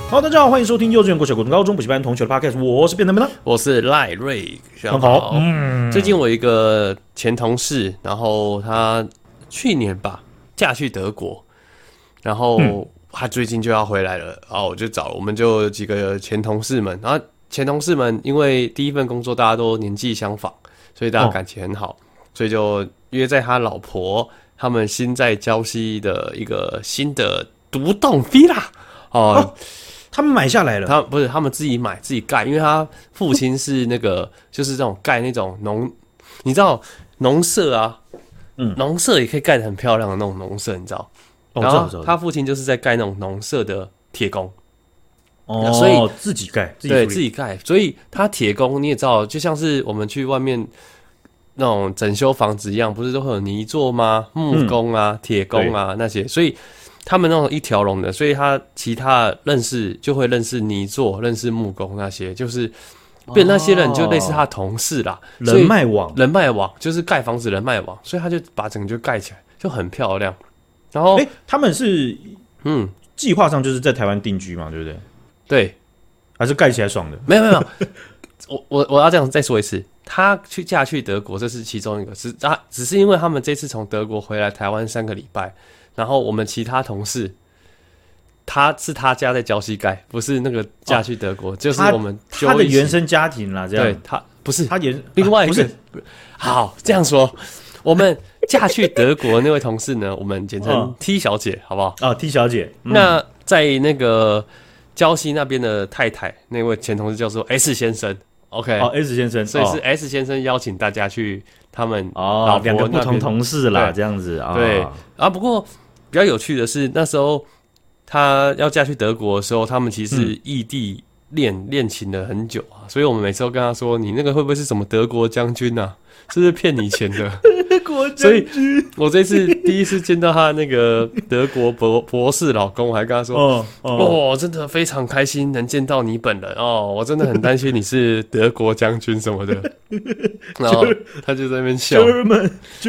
好，大家好，欢迎收听幼稚园、国小、国中、高中补习班同学的 podcast， 我是变态妹， 我是赖瑞， 很好。 最近我一个前同事，然后他去年吧嫁去德国，然后他最近就要回来了，然后我们就几个前同事们，然后前同事们因为第一份工作大家都年纪相仿，所以大家感情很好，所以就约在他老婆他们新在礁溪的一个新的独栋 villa 哦。 他们买下来了， 他们自己买自己盖，因为他父亲是那个就是这种盖那种你知道农舍啊，农舍也可以盖得很漂亮的那种农舍，你知道？然后他父亲就是在盖那种农舍的铁工，所以自己盖，自己盖，所以他铁工你也知道，就像是我们去外面那种整修房子一样，不是都会有泥作吗？木工啊、铁工啊那些，所以。他们那种一条龙的，所以他其他就会认识泥作、认识木工那些，就是变那些人就类似他同事啦， 人脉网就是盖房子人脉网，所以他就把整个就盖起来，就很漂亮。然后， 他们是计划上就是在台湾定居嘛，对不对？ 对， 还是盖起来爽的？ 没有，我要这样再说一次，他嫁去德国，这是其中一个，只是因为他们这次从德国回来台湾3个礼拜。然后我们其他同事，他家在礁溪盖，不是那个嫁去德国，就是我们他的原生家庭啦，这样。 对，他不是他另外一个， 不是好这样说，我们嫁去德国那位同事呢，我们简称 T 小姐，好不好？ 哦 ，T 小姐。 那在那个礁溪那边的太太，那位前同事叫做 S 先生。OK， S 先生， 所以是 S 先生邀请大家去他们老婆2个不同同事啦，这样子啊。 对啊，不过比较有趣的是，那时候她要嫁去德国的时候，他们其实异地恋情了很久啊，所以我们每次都跟她说：“你那个会不会是什么德国将军啊？是不是骗你钱的？”所以，我这次第一次见到她那个德国博士老公，我还跟他说：“真的非常开心能见到你本人哦，我真的很担心你是德国将军什么的。”然后他就在那边笑 ，German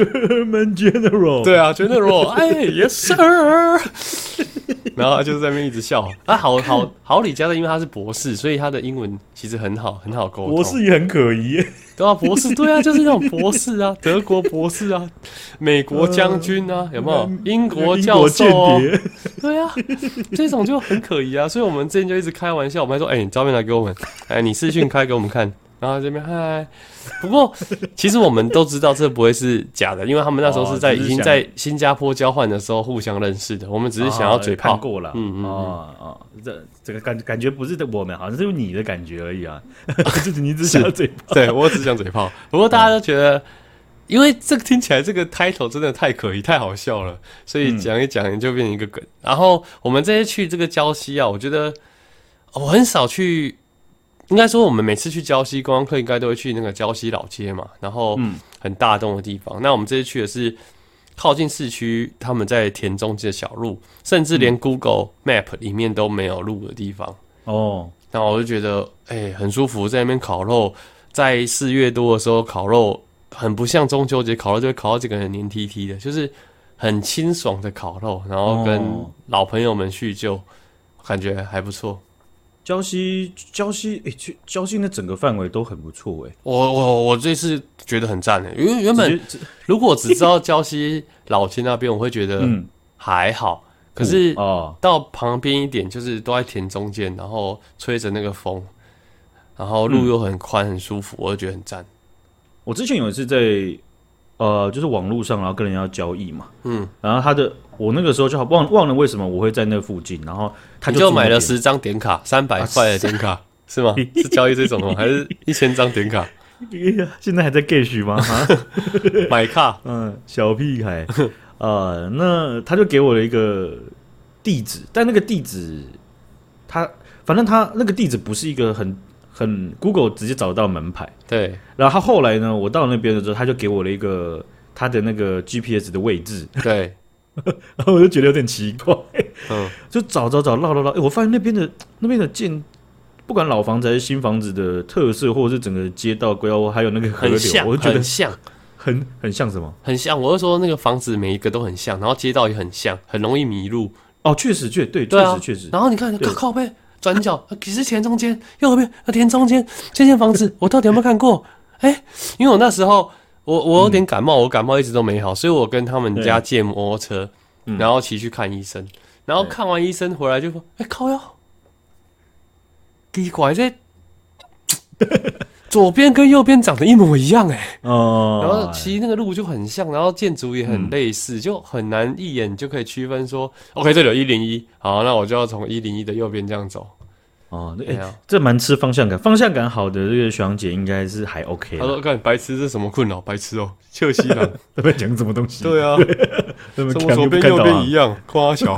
General， 对啊 ，General， 哎 ，Yes sir。然后他就在那边一直笑，好李家的，因为他是博士，所以他的英文其实很好沟通。 博士也很可疑， 对啊，博士，对啊，就是那种博士啊，德国博士啊，美国将军啊，有没有？英国教授、对啊，这种就很可疑啊。所以我们之前就一直开玩笑，我们还说，你照片来给我们，你视讯开给我们看。然后这边嗨，不过其实我们都知道这不会是假的，因为他们那时候是已经在新加坡交换的时候互相认识的。我们只是想要嘴炮看过了，这个感觉不是我们，好像是你的感觉而已啊，就是你只想要嘴炮， 对我只想嘴炮。不过大家都觉得，因为这个听起来这个 title 真的太可疑、太好笑了，所以讲一讲就变成一个梗。然后我们这些去这个礁溪啊，我觉得我很少去。应该说，我们每次去礁溪观光客，应该都会去那个礁溪老街嘛，然后很大栋的地方。那我们这次去的是靠近市区，他们在田中间的小路，甚至连 Google Map 里面都没有路的地方。哦，那我就觉得，很舒服，在那边烤肉，在4月多的时候烤肉，很不像中秋节烤肉就会烤到这个人黏 T 的，就是很清爽的烤肉，然后跟老朋友们叙旧，感觉还不错。 礁溪，去礁溪那整个范围都很不错我这次觉得很赞因为原本如果只知道礁溪老街那边，我会觉得还好，可是到旁边一点，就是都在田中间，然后吹着那个风，然后路又很宽很舒服，我就觉得很赞。 我之前有一次在就是网络上，然后跟人家交易嘛，然后我那个时候就忘了为什么我会在那附近，然后他就买了10张点卡，300块的点卡是吗？是交易这种吗？还是1000张点卡？ 现在还在 Gage 吗？ 买卡， 小屁孩，那他就给我了一个地址，但那个地址反正他那个地址不是一个很 Google 直接找得到门牌， 对。 然后他后来呢，我到那边的时候，他就给我了一个他的那个 GPS 的位置， 对。 然后我就觉得有点奇怪，就找绕，我发现那边的建，不管老房子还是新房子的特色，或者是整个街道规划，还有那个河流，我就觉得很像什么？ 很像，我就说那个房子每一个都很像，然后街道也很像，很容易迷路。 哦，确实，对，确实。 然后你看靠背转角，可是田中间，右边田中间，这间房子我到底有没有看过？因为我那时候我有点感冒，我感冒一直都没好，所以我跟他们家借摩托车，然后骑去看医生，然后看完医生回来就说：“靠腰，奇怪这。”左边跟右边长得一模一样然后骑那个路就很像，然后建筑也很类似，就很难一眼就可以区分说 ，OK 这里有101，好，那我就要从101的右边这样走。 这蛮吃方向感，方向感好的这个学长姐应该是还 OK。 他说：“看白痴是什么困扰？白痴哦，切西郎在那讲什么东西？ 对啊，怎么左边右边一样？夸小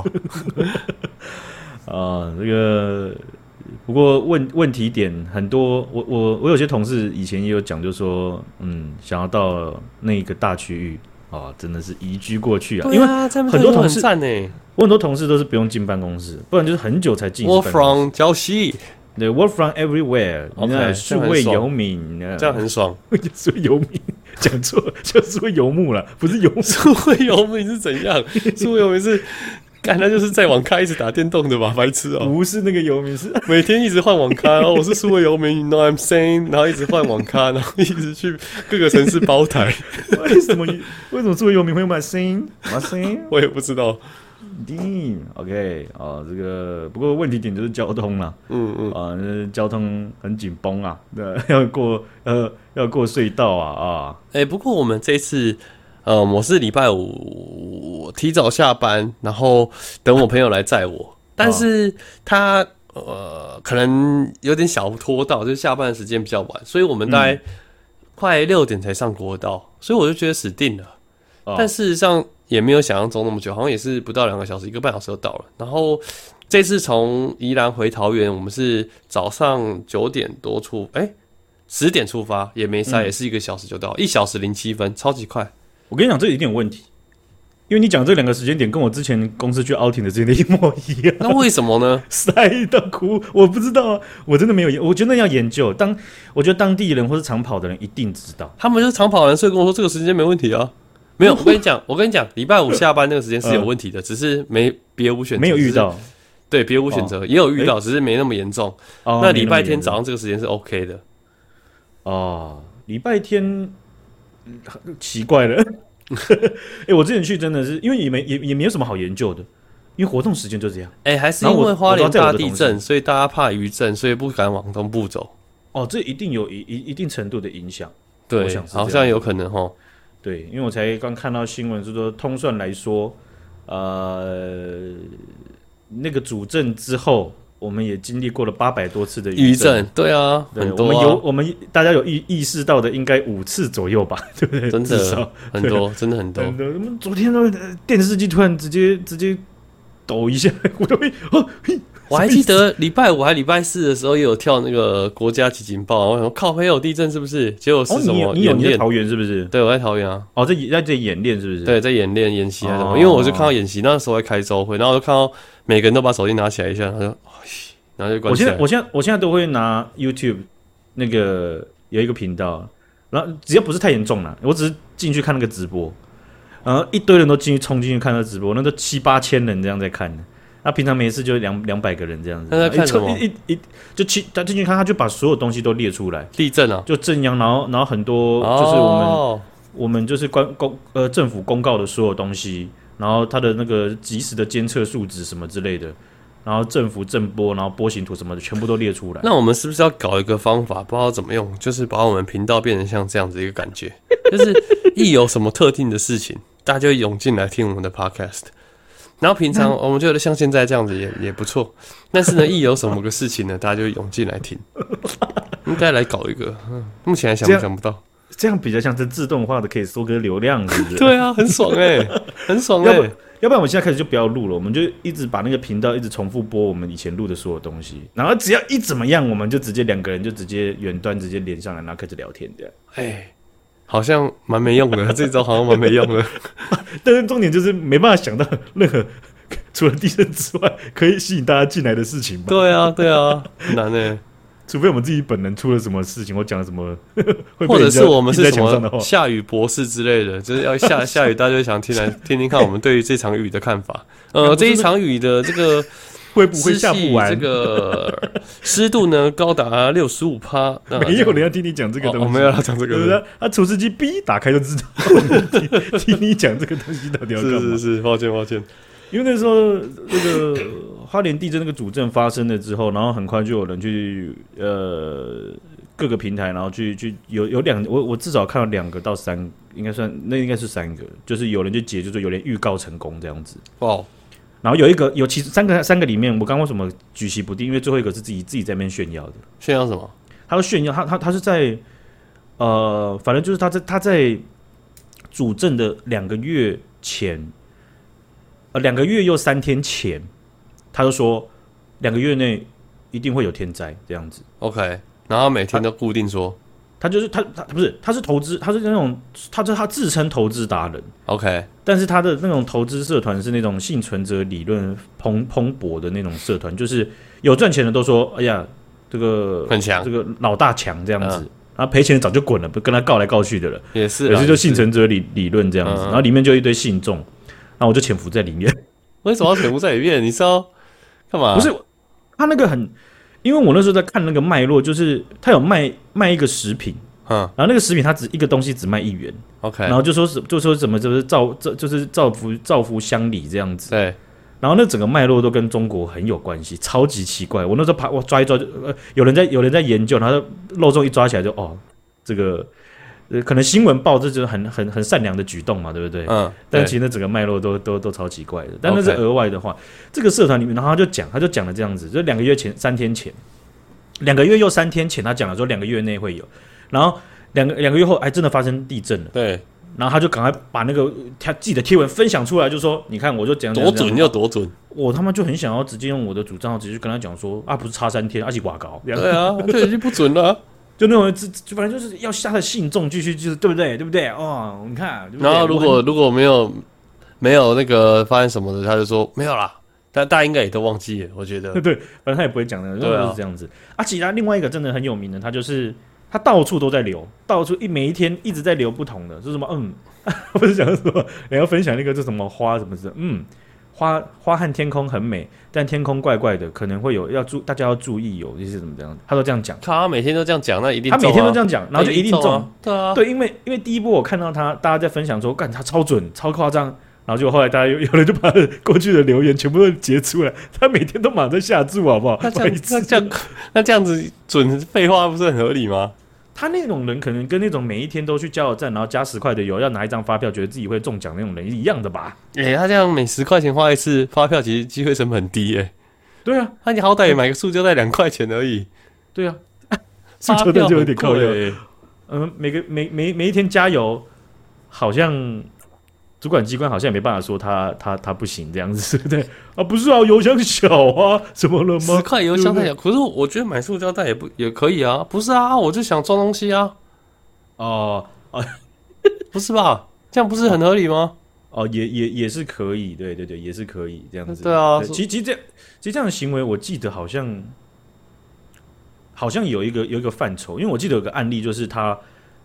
这个。”不过问题点很多，我有些同事以前也有讲，就说想要到那个大区域真的是移居过去啊，因为很多同事我很多同事都是不用进办公室，不然就是很久才进。 Work from 礁溪， 对 ，Work from everywhere， 数位游民， 这样很爽。 数位游民讲错，叫数位游牧了，不是游牧。 数位游民是怎样？数位游民是。那就是在网咖一直打电动的吧，白痴哦！ 不是那个游民，是每天一直换网咖，然后我是数位游民 ，you know I'm saying， 然后一直换网咖，然后一直去各个城市包台。 为什么数位游民会买声音？ 我也不知道。 OK 这个不过问题点就是交通啦，交通很紧绷啊，要过隧道啊。 不过我们这次。我是礼拜五提早下班，然后等我朋友来载我，但是他可能有点小拖到，就是下班的时间比较晚，所以我们大概快6点才上国道，所以我就觉得死定了。但事实上也没有想象中那么久，好像也是不到2个小时，1个半小时就到了。然后这次从宜兰回桃园，我们是早上9点多10点出发，也没塞，也是1个小时就到，1小时07分，超级快。 我跟你讲，这一定有问题，因为你讲这2个时间点跟我之前公司去 outing 的时间点一模一样。 那为什么呢？ 塞到哭，我不知道啊，我真的没有，我觉得要研究。我觉得当地人或是长跑的人一定知道， 他们就是长跑人，所以跟我说这个时间没问题啊。没有，我跟你讲，礼拜五下班那个时间是有问题的，只是别无选择， 没有遇到。 对，别无选择，也有遇到，只是没那么严重。那礼拜天早上这个时间是 OK 的。 礼拜天。奇怪了，我之前去真的是因为也没有什么好研究的，因为活动时间就这样。 还是因为花莲大地震，所以大家怕余震，所以不敢往东部走。 这一定有一定程度的影响。 对，好像有可能齁。 对，因为我才刚看到新闻，是说通算来说，那个主震之后。我们也经历过了800多次的余震， 对啊，很多啊。 我们大家有意识到的，应该5次左右吧，对不对？ 真的很多，真的很多。 昨天电视机突然直接抖一下， 我还记得礼拜5还礼拜4的时候也有跳那个国家级警报，我想靠北有地震是不是？结果是什么演练？ 你在桃园是不是？ 对，我在桃园啊。 在这演练是不是？ 对，在演练演习还是什么？因为我就看到演习那时候在开周会，然后我就看到每个人都把手机拿起来一下，然后就关起来。 我现在都会拿 YouTube 那个有一个频道，然后只要不是太严重了，我只是进去看那个直播，然后一堆人都冲进去看那个直播，那都7、8千人这样在看。那平常每次就200个人这样子。 他在看什么？ 他进去看，他就把所有东西都列出来。 地震啊， 就震央，然后很多就是我们就是政府公告的所有东西，然后它的那个即时的监测数值什么之类的，然后政府震波，然后波形图什么的，全部都列出来。 那我们是不是要搞一个方法，不知道怎么用，就是把我们频道变成像这样子一个感觉，就是一有什么特定的事情，大家就会涌进来听我们的 podcast。然后平常我们觉得像现在这样子也不错，但是呢，一有什么个事情呢，大家就会涌进来听。应该来搞一个，目前还想不到。 这样比较像是自动化的，可以收割流量，是不是？ 对啊，很爽很爽要不然我现在开始就不要录了，我们就一直把那个频道一直重复播我们以前录的所有东西，然后只要一怎么样，我们就直接2个人就直接远端直接连上来，然后开始聊天这样。 好像蛮没用的，这招好像蛮没用的。 但是重点就是没办法想到任何除了地震之外可以吸引大家进来的事情吧？ 对啊，很难耶。 除非我们自己本人出了什么事情，或讲了什么， 或者是我们是什么下雨博士之类的，就是要下雨，大家就想听听看我们对于这场雨的看法。这一场雨的这个会不会下不完？ 这个湿度呢高达65%， 没有人要听你讲这个东西， 没有要讲这个， 对不对？他除湿机打开就知道，听你讲这个东西到底要干嘛？ 是，抱歉。 因为那时候那个花莲地震那个主震发生了之后，然后很快就有人去各个平台，然后去有我至少看到2个到3个，应该是3个，就是有人去解，就是有人预告成功这样子。 哦， 然后其实三个里面，我刚刚为什么举棋不定？因为最后一个是自己在那边炫耀的。 炫耀什么？ 他炫耀他是在反正就是他在主震的2个月前。2个月又3天前，他就说2个月内一定会有天灾这样子。 OK， 然后每天都固定说， 他不是他是投资，他是那种他自称投资达人。 OK， 但是他的那种投资社团是那种幸存者理论蓬勃的那种社团，就是有赚钱的都说，哎呀，这个很强， 这个老大强这样子。然后赔钱的早就滚了，不跟他告来告去的了。 也是， 就幸存者理论这样子。然后里面就一堆信众。然后我就潜伏在里面。 为什么要潜伏在里面？你是要干嘛？ 不是，他那个因为我那时候在看那个脉络，就是他有卖一个食品，然后那个食品他一个东西只卖1元 ，OK， 然后就说什么就是造福乡里这样子， 对。 然后那整个脉络都跟中国很有关系，超级奇怪。我那时候我抓一抓，有人在研究，然后漏洞一抓起来就这个。可能新闻报这就是很善良的举动嘛，对不对？但其实那整个脉络都超奇怪的。但那是额外的话，这个社团里面，然后他就讲了这样子，就2个月前、3天前，2个月又3天前，他讲了说2个月内会有，然后两个月后还真的发生地震了。 对， 然后他就赶快把那个他自己的贴文分享出来，就说你看我就讲多准又多准， 我他妈就很想要直接用我的主账号直接跟他讲说不是差3天，是瓦高， 对啊，就已经不准了。 就那种，反正就是要下的信众继续，就是对不对？你看，对不对？ 然后如果没有那个发生什么的，他就说没有啦。但大家应该也都忘记了，我觉得。 对，反正他也不会讲的，就是这样子。其他另外一个真的很有名的，他就是他到处都在留，每一天一直在留不同的，是什么？不是讲什么？你要分享那个是什么花什么事？花和天空很美，但天空怪怪的，可能会有大家要注意有一些怎么样，他都这样讲。 他每天都这样讲，那一定中啊， 他每天都这样讲，然后就一定中。 对啊， 对，因为第一波我看到大家在分享说，干他超准、超夸张，然后就后来大家有人就把过去的留言全部都截出来，他每天都马上下注，好不好？ 那这样子准废话不是很合理吗？ 他那种人可能跟那种每一天都去加油站，然后加10块的油，要拿一张发票，觉得自己会中奖那种人一样的吧？ 他这样每10块钱花一次发票，其实机会成本很低对啊， 你好歹也买个塑胶袋2块钱而已。 对啊，塑胶袋就有点靠腰。每一天加油，好像主管机关好像也没办法说他不行这样子，对不对？不是油箱小啊，怎么了吗 ？10块油箱太小，可是我觉得买塑胶袋也可以啊。不是啊，我就想装东西啊。不是吧？这样不是很合理吗？ 也是可以，对，也是可以这样子。 对啊， 其实这样的行为，我记得好像有一个范畴，因为我记得有个案例，就是他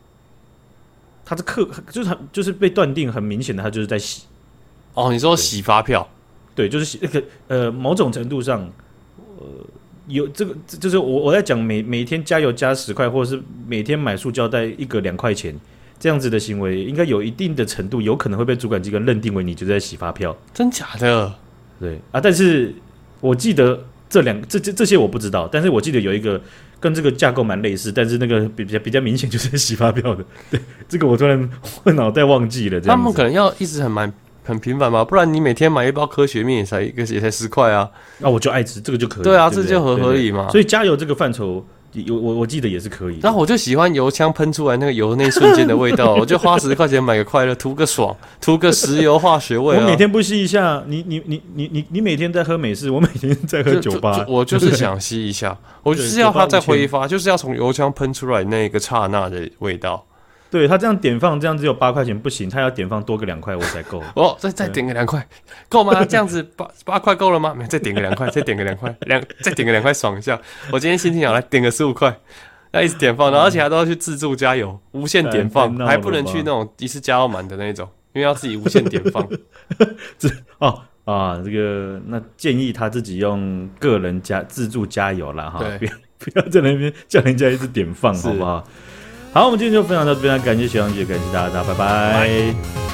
就是被断定很明显的，他就是在洗。 你说洗发票？ 对，就是洗那个某种程度上，有这个就是我在讲每天加油加10块，或者是每天买塑胶袋1个2块钱。这样子的行为应该有一定的程度，有可能会被主管机关认定为你就在洗发票， 真假的？ 对但是我记得这些我不知道，但是我记得有一个跟这个架构蛮类似，但是那个比较明显就是洗发票的。对，这个我突然脑袋忘记了。 他们可能要一直很频繁吧，不然你每天买一包科学面也才10块啊。 那我就爱吃这个就可以。 对啊，这就很合理嘛。 所以加油这个范畴。我记得也是可以， 然后我就喜欢油枪喷出来那个油那一瞬间的味道，我就花10块钱买个快乐，图个爽，图个石油化学味。 我每天不吸一下，你每天在喝美式，我每天在喝酒吧， 我就是想吸一下，我就是要它再挥发，就是要从油枪喷出来那个刹那的味道。 对，他这样点放，这样只有8块钱不行，他要点放多个2块我才够。 再点个2块够吗？这样子8块够了吗？再点个2块，再点个2块，再点个2块爽一下。我今天心情好，来点个15块，那一直点放，然后而且还都要去自助加油，无限点放，还不能去那种一次加到满的那种，因为要自己无限点放。 啊，这个那建议他自己用个人自助加油啦哈，不要在那边叫人家一直点放，好不好？好，我们今天就分享到这边，感谢学长姐，感谢大家，拜拜。